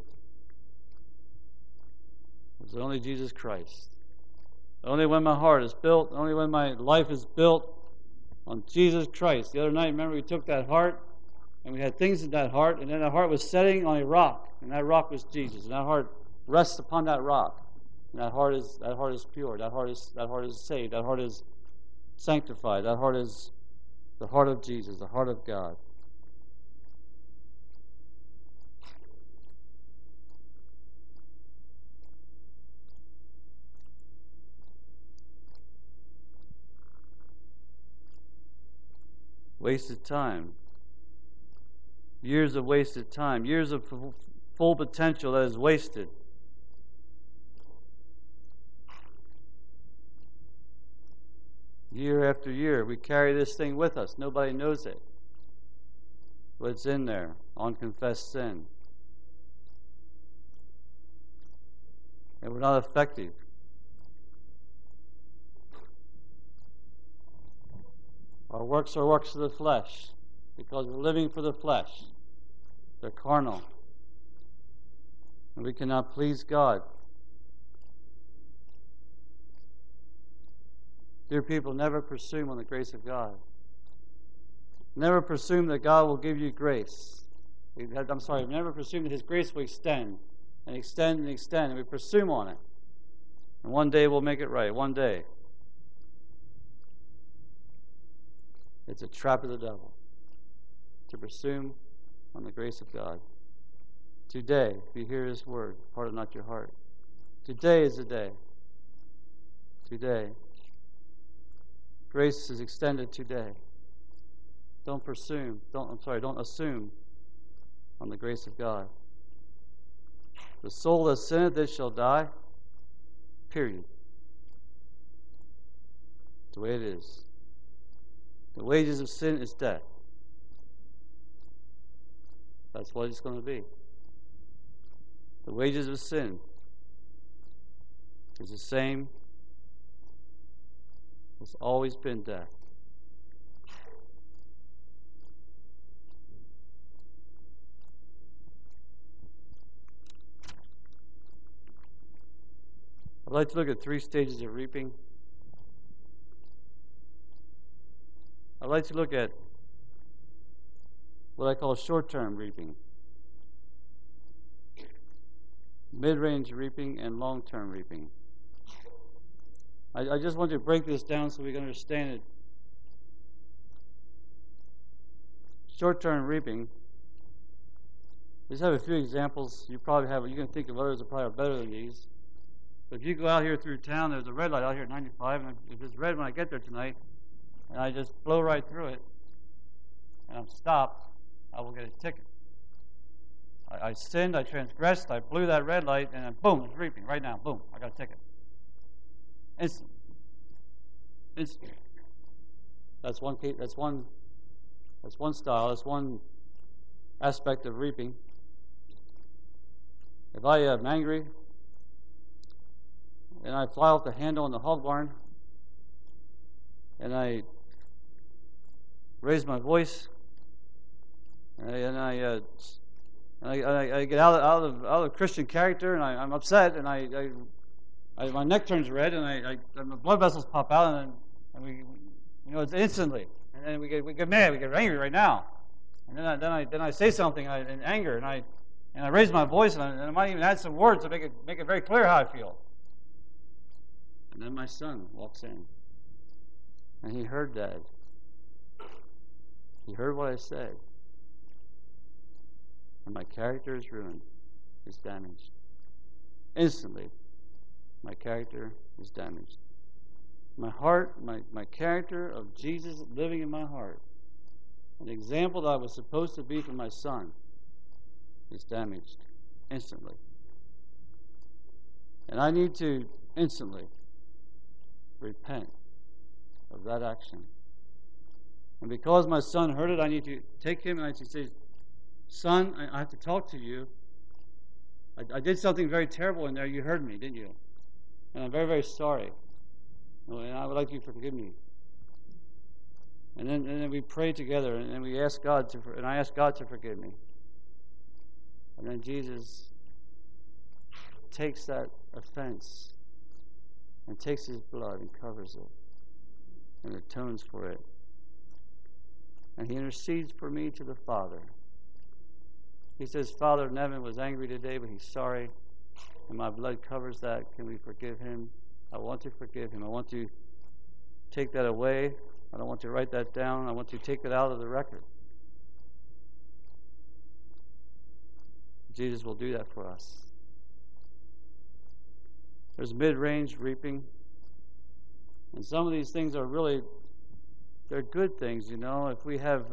There's only Jesus Christ. Only when my heart is built, only when my life is built on Jesus Christ. The other night, remember, we took that heart, and we had things in that heart, and then that heart was setting on a rock, and that rock was Jesus, and that heart rests upon that rock, and that heart is pure, that heart is saved, that heart is sanctified, that heart is the heart of Jesus, the heart of God. Wasted time. Years of wasted time. Years of full potential that is wasted. Year after year, we carry this thing with us. Nobody knows it. But it's in there, unconfessed sin. And we're not effective. Our works are works of the flesh, because we're living for the flesh. They're carnal. And we cannot please God. Dear people, never presume on the grace of God. Never presume that God will give you grace. Never presume that His grace will extend and extend and extend, and we presume on it. And one day we'll make it right. One day. It's a trap of the devil to presume on the grace of God. Today, if you hear His word, harden not your heart. Today is the day. Today. Grace is extended today. Don't assume on the grace of God. The soul that sinneth, it shall die. Period. The way it is. The wages of sin is death. That's what it's going to be. The wages of sin is the same. It's always been death. I'd like to look at 3 stages of reaping. I'd like to look at what I call short-term reaping, mid-range reaping, and long-term reaping. I just want to break this down so we can understand it. Short-term reaping. Just have a few examples. You can think of others that probably are better than these. But if you go out here through town, there's a red light out here at 95, and if it's red when I get there tonight, and I just blow right through it, and I'm stopped, I will get a ticket. I sinned, I transgressed, I blew that red light, and then boom, it's reaping right now. Boom, I got a ticket. Instant. That's one case. That's one style. That's one aspect of reaping. If I am angry and I fly off the handle in the hog barn and I raise my voice and I get out of Christian character and I'm upset and my neck turns red and my blood vessels pop out and we it's instantly, and then we get mad, we get angry right now, and then I say something in anger and I raise my voice and I might even add some words to make it very clear how I feel. And then my son walks in, and he heard that. He heard what I said, and my character is ruined, is damaged. Instantly, my character is damaged. My heart, my character of Jesus living in my heart, an example that I was supposed to be for my son, is damaged instantly. And I need to instantly repent of that action. And because my son heard it, I need to take him and I need to say, son, I have to talk to you. I did something very terrible in there. You heard me, didn't you? And I'm very, very sorry. And I would like you to forgive me. And then we pray together, and we ask God I ask God to forgive me. And then Jesus takes that offense and takes his blood and covers it and atones for it. And he intercedes for me to the Father. He says, Father Nevin was angry today, but he's sorry, and my blood covers that. Can we forgive him? I want to forgive him. I want to take that away. I don't want to write that down. I want to take it out of the record. Jesus will do that for us. There's mid-range reaping. And some of these things are they're good things, If we have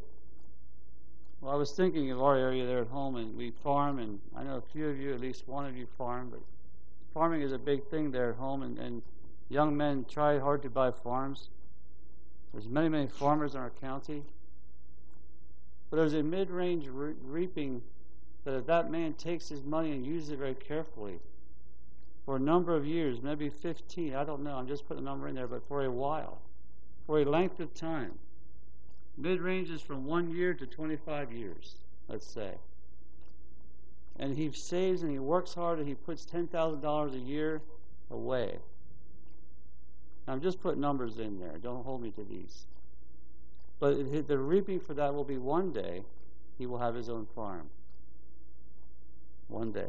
I was thinking of our area there at home, and we farm, and I know a few of you, at least one of you farm, but farming is a big thing there at home, and young men try hard to buy farms. There's many, many farmers in our county. But there's a mid-range reaping that if that man takes his money and uses it very carefully for a number of years, maybe 15, I don't know, I'm just putting a number in there, but for a while, for a length of time. Mid-range is from 1 year to 25 years, let's say. And he saves and he works hard and he puts $10,000 a year away. I'm just putting numbers in there. Don't hold me to these. But the reaping for that will be one day he will have his own farm. One day.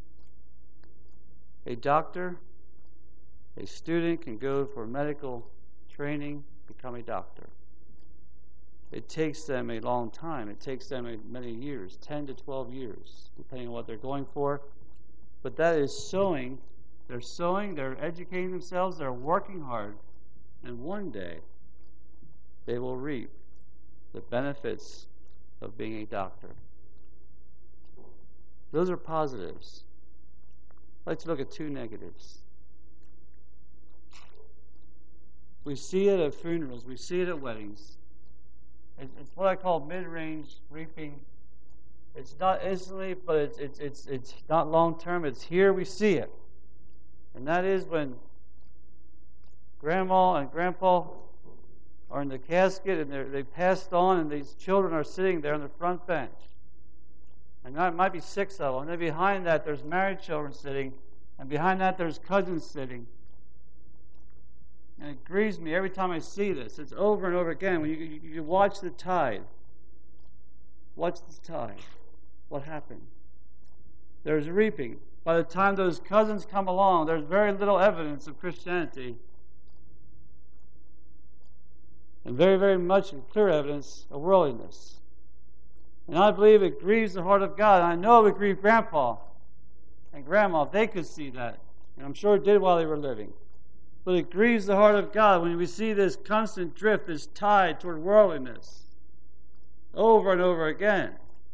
A doctor, a student can go for medical training, become a doctor. It takes them a long time. It takes them many years, 10 to 12 years, depending on what they're going for. But that is sowing. They're sowing, they're educating themselves, they're working hard. And one day, they will reap the benefits of being a doctor. Those are positives. I'd like to look at 2 negatives. We see it at funerals. We see it at weddings. It's what I call mid-range reaping. It's not instantly, but it's not long-term. It's here we see it. And that is when Grandma and Grandpa are in the casket and they passed on, and these children are sitting there on the front bench. And there might be 6 of them. And then behind that, there's married children sitting, And behind that, there's cousins sitting. And it grieves me every time I see this. It's over and over again. When you watch the tide. Watch the tide. What happened? There's reaping. By the time those cousins come along, there's very little evidence of Christianity. And very, very much clear evidence of worldliness. And I believe it grieves the heart of God. And I know it would grieve Grandpa and Grandma if they could see that. And I'm sure it did while they were living. But it grieves the heart of God when we see this constant drift, this tide toward worldliness. Over and over again.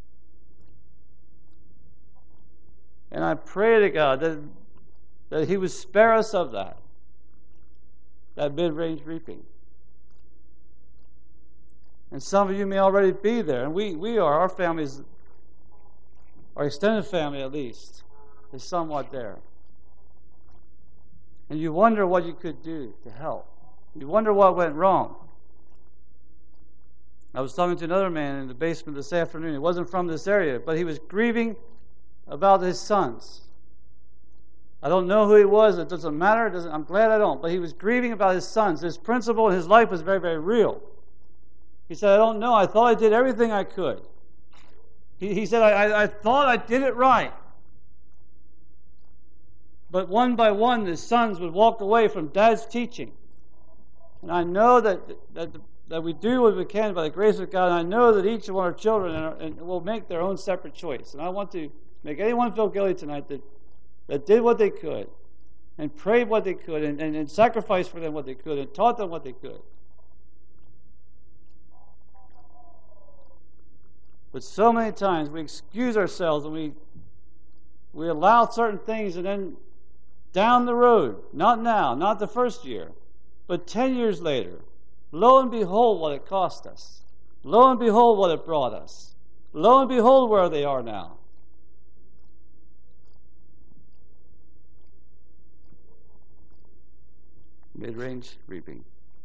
And I pray to God that He would spare us of that mid-range reaping. And some of you may already be there, and we are, our families, our extended family at least, is somewhat there. And you wonder what you could do to help. You wonder what went wrong. I was talking to another man in the basement this afternoon. He wasn't from this area, but he was grieving about his sons. I don't know who he was. It doesn't matter. I'm glad I don't. But he was grieving about his sons. His principle in his life was very, very real. He said, I don't know. I thought I did everything I could. He said, I thought I did it right. But one by one, his sons would walk away from Dad's teaching. And I know that we do what we can by the grace of God. And I know that each of our children will make their own separate choice. And I want to make anyone feel guilty tonight that did what they could and prayed what they could and sacrificed for them what they could and taught them what they could. But so many times we excuse ourselves and we allow certain things, and then down the road, not now, not the first year, but 10 years later, lo and behold what it cost us. Lo and behold what it brought us. Lo and behold where they are now. Mid-range reaping.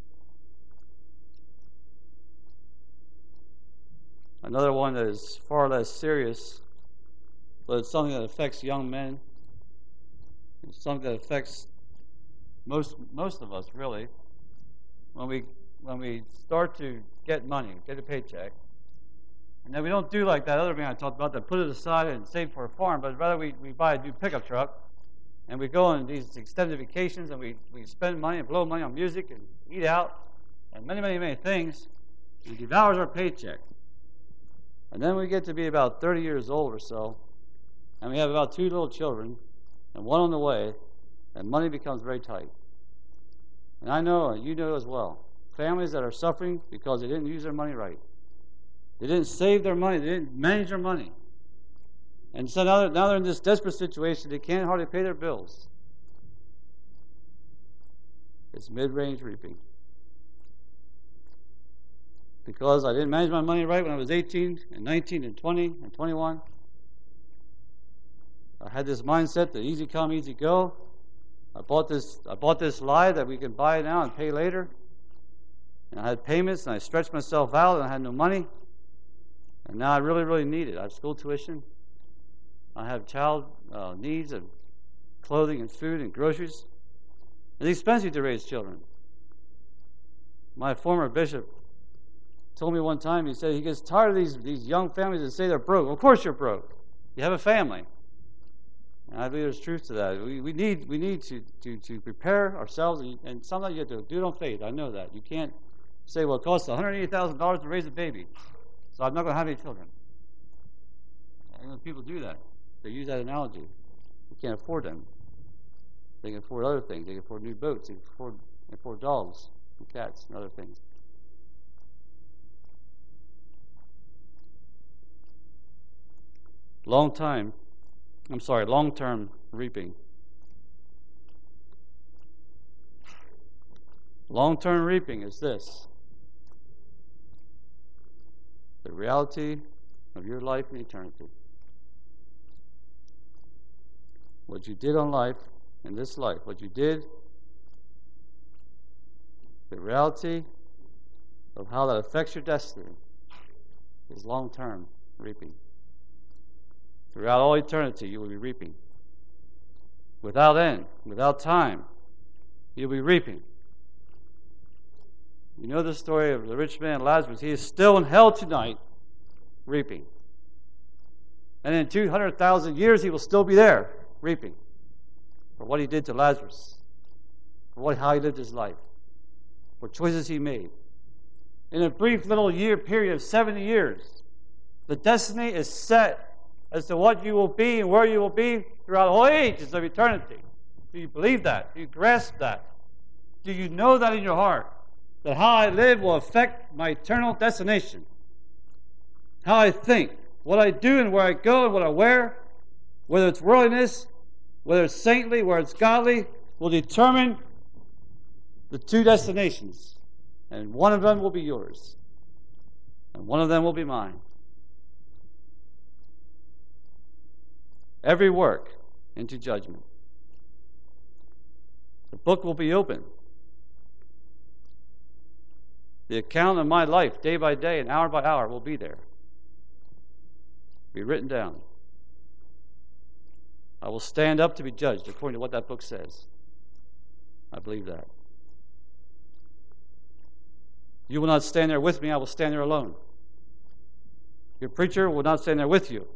Another one that is far less serious, but it's something that affects young men. It's something that affects most of us, really. When we start to get money, get a paycheck, and then we don't do like that other man I talked about, that put it aside and save for a farm, but rather we buy a new pickup truck, and we go on these extended vacations, and we spend money and blow money on music and eat out and many, many, many things, and devours our paycheck. And then we get to be about 30 years old or so, and we have about 2 little children, and one on the way, and money becomes very tight. And I know, and you know as well, families that are suffering because they didn't use their money right. They didn't save their money. They didn't manage their money. And so now they're in this desperate situation. They can't hardly pay their bills. It's mid-range reaping. Because I didn't manage my money right when I was 18 and 19 and 20 and 21. I had this mindset that easy come, easy go. I bought this lie that we can buy now and pay later. And I had payments, and I stretched myself out, and I had no money. And now I really, really need it. I have school tuition. I have child needs of clothing and food and groceries. It's expensive to raise children. My former bishop told me one time, he said he gets tired of these young families that say they're broke. Well, of course you're broke. You have a family. And I believe there's truth to that. We need to prepare ourselves, and sometimes you have to do it on faith. I know that. You can't say, well, it costs $180,000 to raise a baby, so I'm not going to have any children. I know people do that. They use that analogy. You can't afford them. They can afford other things. They can afford new boats. They can afford dogs and cats and other things. Long-term reaping. Long-term reaping is this: the reality of your life in eternity. What you did on life, in this life, what you did, the reality of how that affects your destiny is long-term reaping. Throughout all eternity, you will be reaping. without end, without time. You'll be reaping. You know the story of the rich man Lazarus. He is still in hell tonight, reaping. And in 200,000 years, he will still be there, reaping, for what he did to Lazarus, for how he lived his life, for choices he made. In a brief little year period of 70 years, the destiny is set as to what you will be and where you will be throughout all ages of eternity. Do you believe that? Do you grasp that? Do you know that in your heart? That how I live will affect my eternal destination. How I think, what I do and where I go and what I wear, whether it's worldliness, whether it's saintly, whether it's godly, will determine the two destinations. And one of them will be yours. And one of them will be mine. Every work into judgment. The book will be open. The account of my life, day by day and hour by hour, will be there. Be written down. I will stand up to be judged according to what that book says. I believe that. You will not stand there with me, I will stand there alone. Your preacher will not stand there with you.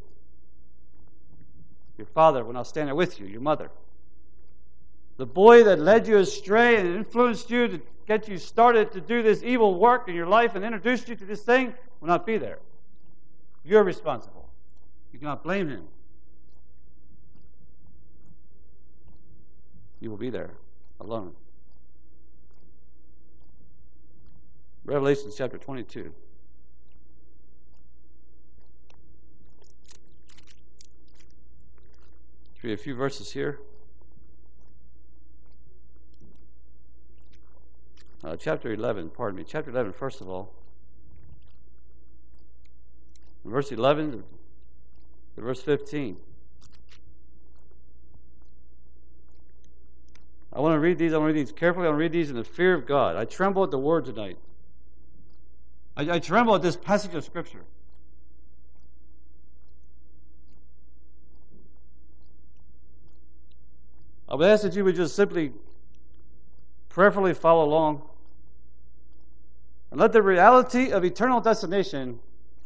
Your father will not stand there with you, your mother. The boy that led you astray and influenced you to get you started to do this evil work in your life and introduced you to this thing will not be there. You're responsible. You cannot blame him. You will be there alone. Revelation chapter 22. Read a few verses here. Chapter 11, Chapter 11, first of all. Verse 11 to verse 15. I want to read these. I want to read these carefully. I want to read these in the fear of God. I tremble at the word tonight. I tremble at this passage of Scripture. I would ask that you would just simply prayerfully follow along and let the reality of eternal destination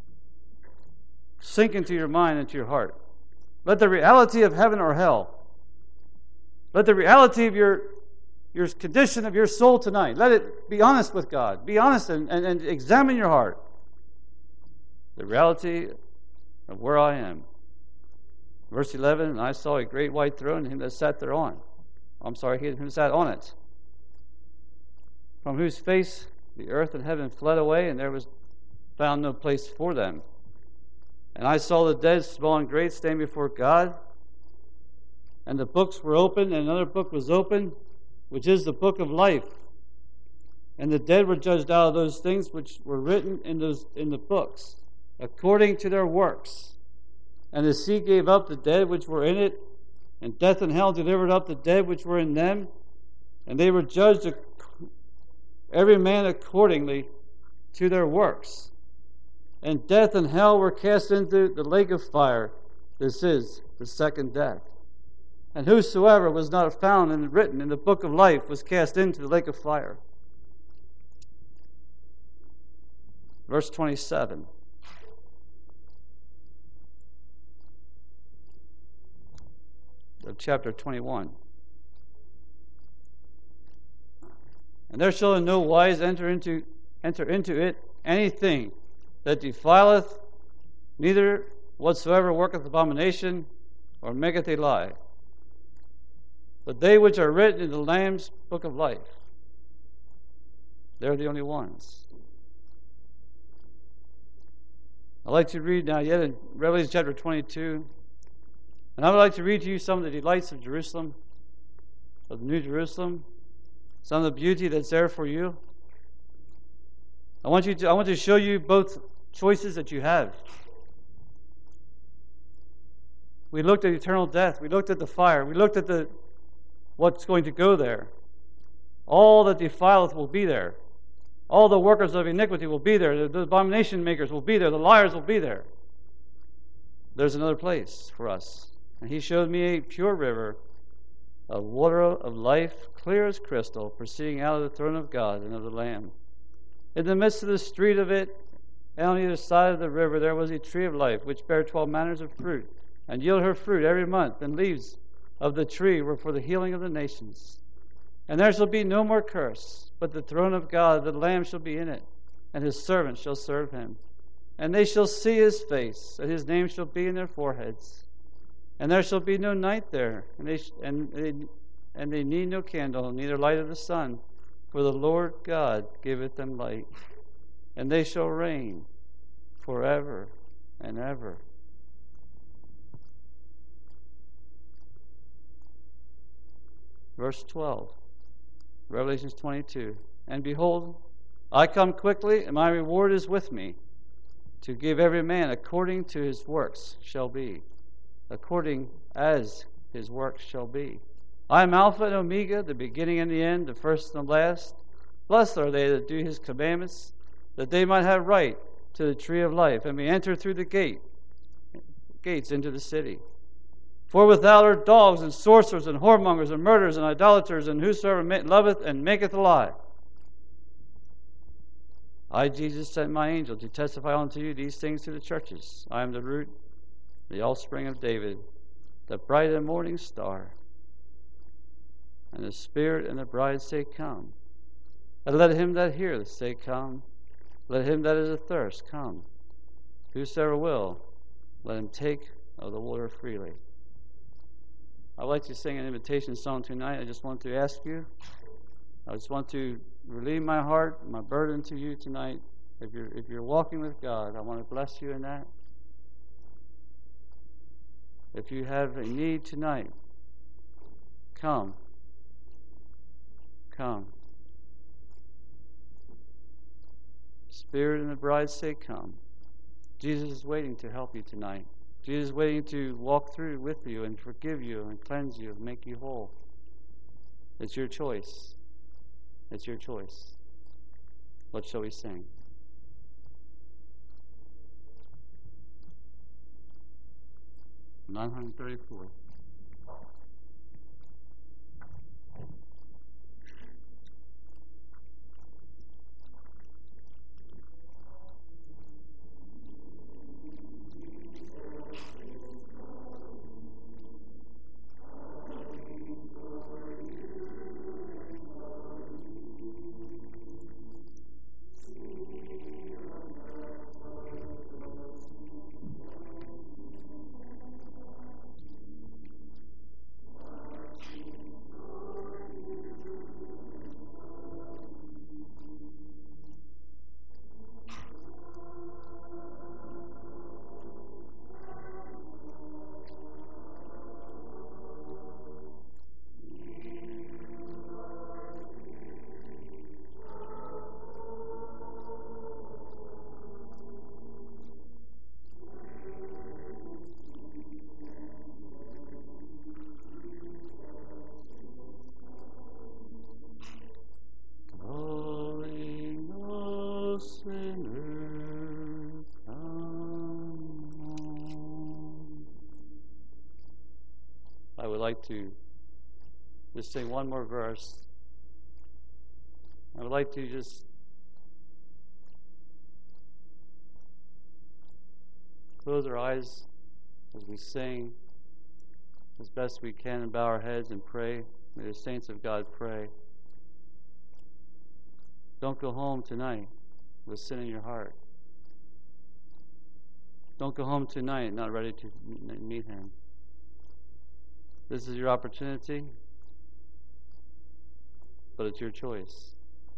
sink into your mind and to your heart. Let the reality of heaven or hell, let the reality of your condition of your soul tonight, let it be honest with God. Be honest and examine your heart. The reality of where I am. Verse 11, and I saw a great white throne and him that sat thereon. Him that sat on it. From whose face the earth and heaven fled away, and there was found no place for them. And I saw the dead, small and great, stand before God. And the books were opened, and another book was opened, which is the book of life. And the dead were judged out of those things which were written in the books, according to their works. And the sea gave up the dead which were in it, and death and hell delivered up the dead which were in them. And they were judged, every man accordingly to their works. And death and hell were cast into the lake of fire. This is the second death. And whosoever was not found and written in the book of life was cast into the lake of fire. Verse 27. Of chapter 21. And there shall in no wise enter into it anything that defileth, neither whatsoever worketh abomination, or maketh a lie. But they which are written in the Lamb's book of life, they're the only ones. I'd like to read now yet in Revelation chapter 22. And I would like to read to you some of the delights of Jerusalem, of the New Jerusalem, some of the beauty that's there for you. I want to show you both choices that you have. We looked at eternal death. We looked at the fire. We looked at what's going to go there. All that defileth will be there. All the workers of iniquity will be there. The abomination makers will be there. The liars will be there. There's another place for us. And he showed me a pure river of water of life, clear as crystal, proceeding out of the throne of God and of the Lamb. In the midst of the street of it, and on either side of the river, there was a tree of life, which bare 12 manners of fruit, and yielded her fruit every month, and leaves of the tree were for the healing of the nations. And there shall be no more curse, but the throne of God, the Lamb shall be in it, and his servants shall serve him. And they shall see his face, and his name shall be in their foreheads. And there shall be no night there, and they need no candle, neither light of the sun, for the Lord God giveth them light. And they shall reign forever and ever. Verse 12, Revelation 22. And behold, I come quickly, and my reward is with me, to give every man according to his works shall be, according as his works shall be. I am Alpha and Omega, the beginning and the end, the first and the last. Blessed are they that do his commandments, that they might have right to the tree of life, and may enter through the gates into the city. For without are dogs and sorcerers and whoremongers and murderers and idolaters, and whosoever loveth and maketh a lie. I, Jesus, sent my angel to testify unto you these things to the churches. I am the root, the offspring of David, the bright and morning star. And the Spirit and the bride say, Come. And let him that heareth say, Come. Let him that is athirst come. Whosoever will, let him take of the water freely. I'd like to sing an invitation song tonight. I just want to ask you, I just want to relieve my heart, my burden to you tonight. If you're walking with God, I want to bless you in that. If you have a need tonight, come. Come. Spirit and the bride say, Come. Jesus is waiting to help you tonight. Jesus is waiting to walk through with you and forgive you and cleanse you and make you whole. It's your choice. It's your choice. What shall we sing? $934. I would like to just sing one more verse. I would like to just close our eyes as we sing as best we can and bow our heads and pray. May the saints of God pray. Don't go home tonight with sin in your heart. Don't go home tonight not ready to meet Him. This is your opportunity, but it's your choice.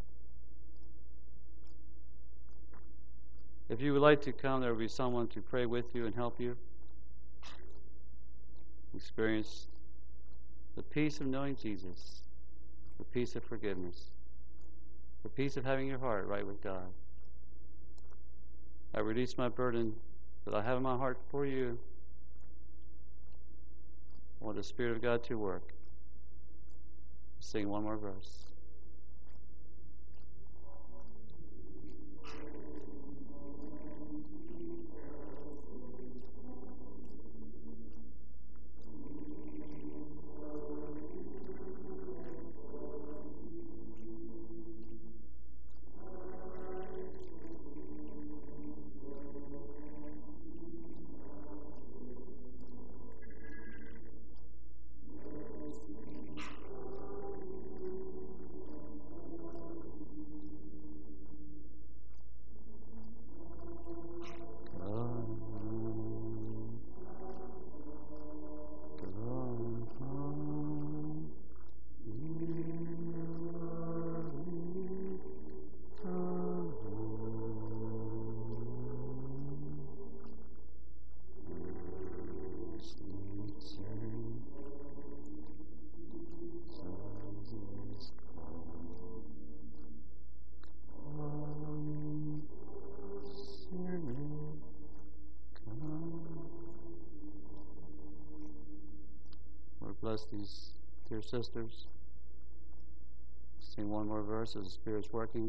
If you would like to come, there will be someone to pray with you and help you experience the peace of knowing Jesus, the peace of forgiveness, the peace of having your heart right with God. I release my burden that I have in my heart for you. I want the Spirit of God to work. Sing one more verse. bless these dear sisters. Sing one more verse as the Spirit's working.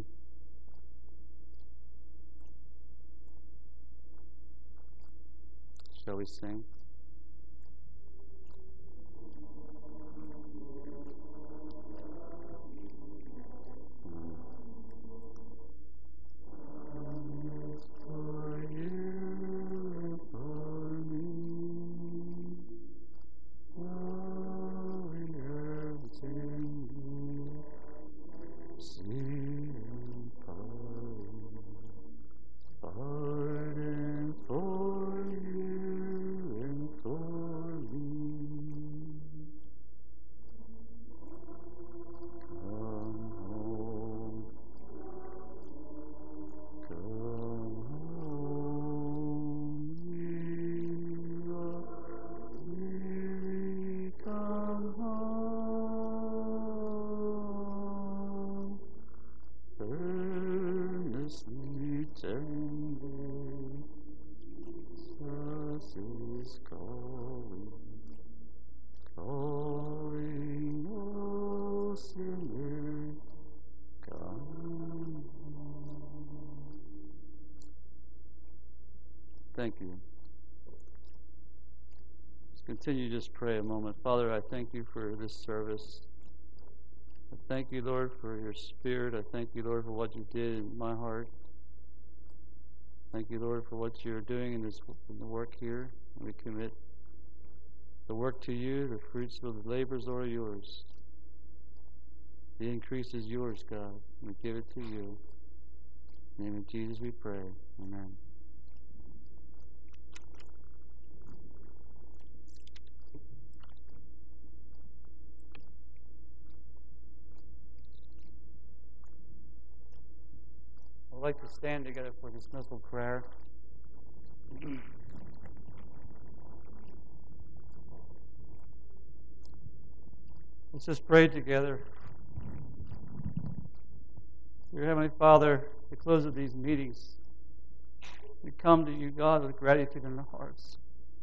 Shall we sing? Thank you. Let's continue to just pray a moment. Father, I thank you for this service. I thank you, Lord, for your Spirit. I thank you, Lord, for what you did in my heart. Thank you, Lord, for what you're doing in the work here. We commit the work to you. The fruits of the labors are yours. The increase is yours, God. We give it to you. In the name of Jesus we pray. Amen. I'd like to stand together for dismissal prayer. Let's just pray together. Dear Heavenly Father, at the close of these meetings, we come to you, God, with gratitude in our hearts.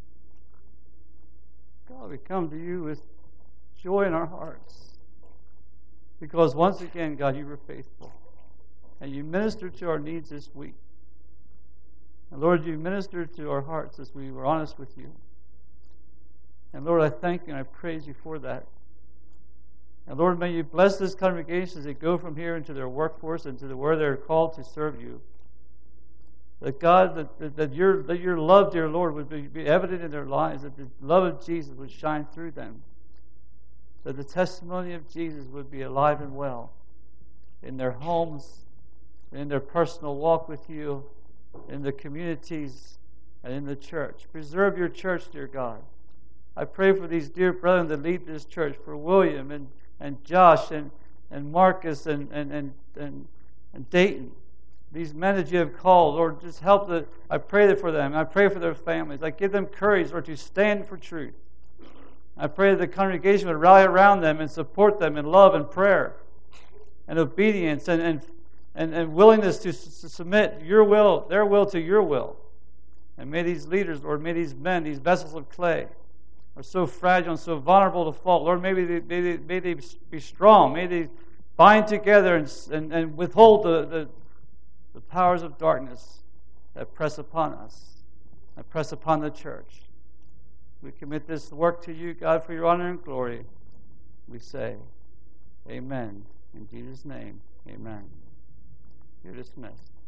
God, we come to you with joy in our hearts. Because once again, God, you were faithful. And you ministered to our needs this week. And Lord, you ministered to our hearts as we were honest with you. And Lord, I thank you and I praise you for that. And Lord, may you bless this congregation as they go from here into their workforce and to where they're called to serve you. That God, that your love, dear Lord, would be evident in their lives, that the love of Jesus would shine through them. That the testimony of Jesus would be alive and well in their homes, in their personal walk with you, in the communities, and in the church. Preserve your church, dear God. I pray for these dear brethren that lead this church, for William and Josh and Marcus and Dayton. These men that you have called, Lord, just help I pray that for them. I pray for their families. I give them courage, Lord, to stand for truth. I pray that the congregation would rally around them and support them in love and prayer and obedience and willingness to submit their will to your will. And may these leaders, Lord, may these men, these vessels of clay, are so fragile and so vulnerable to fault. Lord, may they be strong. May they bind together and withhold the powers of darkness that press upon us, that press upon the church. We commit this work to you, God, for your honor and glory. We say, amen. In Jesus' name, amen. You're dismissed.